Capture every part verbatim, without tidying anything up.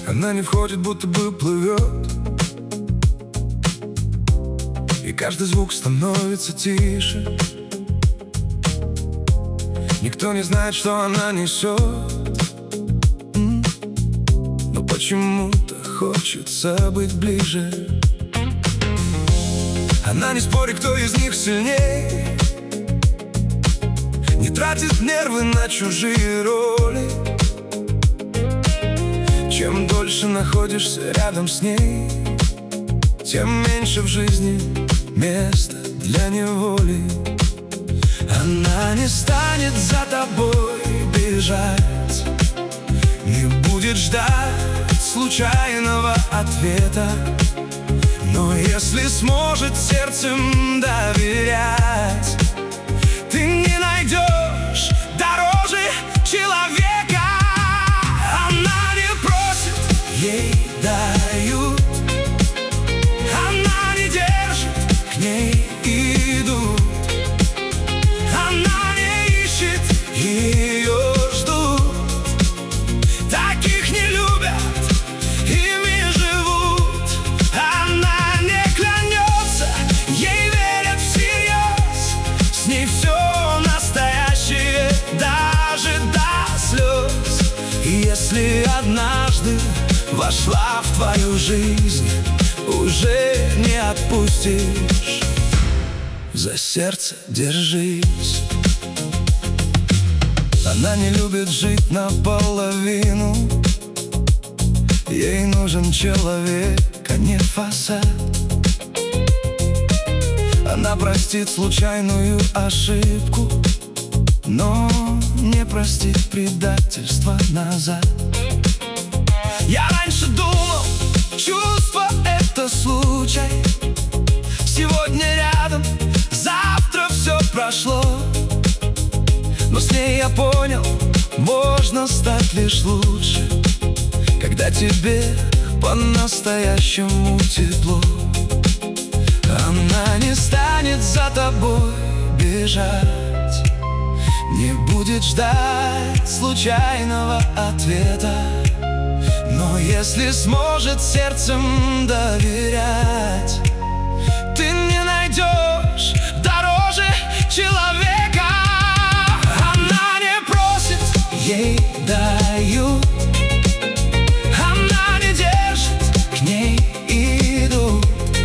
Она не входит, будто бы плывет, и каждый звук становится тише. Никто не знает, что она несет, но почему-то хочется быть ближе. Она не спорит, кто из них сильней, не тратит нервы на чужие роли. Чем дольше находишься рядом с ней, тем меньше в жизни места для неволи. Она не станет за тобой бежать, не будет ждать случайного ответа. Но если сможет сердцем доверять, ты не найдешь дороже человека. Она не просит, ей дают, она не держит, к ней идут. Она не ищет, ее ждут. Таких не любят, ими живут. Она не клянется, ей верят всерьез. С ней все настоящее, даже до слез. И если однажды вошла в твою жизнь, уже не отпустишь. За сердце держись. Она не любит жить наполовину, ей нужен человек, а не фасад. Она простит случайную ошибку, но не простит предательство назад. Я раньше думал, чувство — это случай. Сегодня рядом, завтра все прошло. Но с ней я понял, можно стать лишь лучше, когда тебе по-настоящему тепло. Она не станет за тобой бежать, не будет ждать случайного ответа. Но если сможет сердцем доверять, ты не найдешь дороже человека. Она не просит, ей дают, она не держит, к ней идут.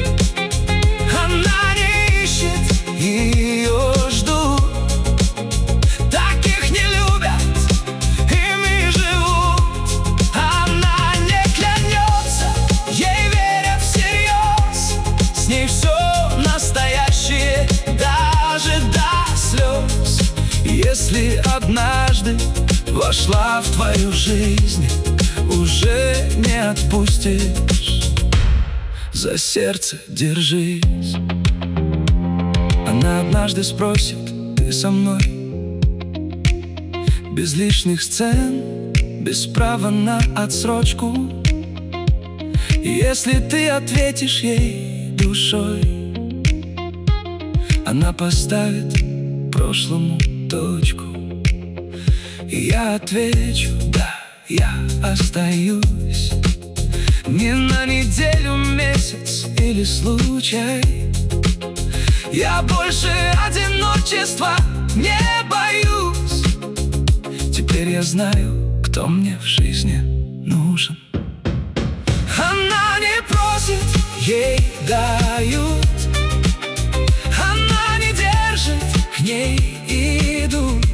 Она не ищет, ее ждут. Таких не любят, ими живут. Она не клянется, ей верят всерьез. С ней все настоящее, даже до слез. Если однажды вошла в твою жизнь, уже не отпустишь. За сердце держись. Она однажды спросит, ты со мной? Без лишних сцен, без права на отсрочку. И если ты ответишь ей душой, она поставит прошлому точку. И я отвечу, да, я остаюсь. Не на неделю, месяц или случай. Я больше одиночества не боюсь. Теперь я знаю, кто мне в жизни нужен. Она не просит, ей дают, она не держит, к ней идут.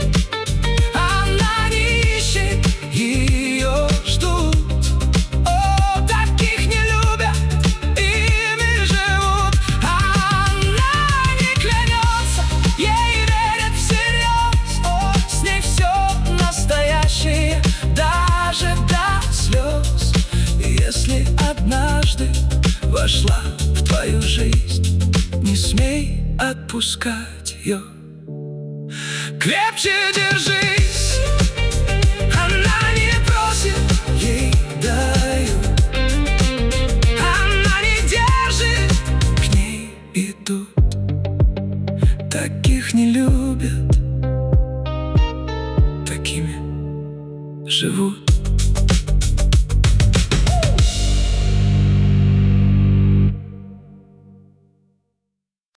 Она не ищет, ее ждут. О, таких не любят, ими живут. Она не клянется, ей верят всерьез. О, с ней все настоящее, даже до слез. И если однажды вошла в твою жизнь, не смей отпускать ее. Крепче держись. Она не просит, ей дают, она не держит, к ней идут. Таких не любят, такими живут.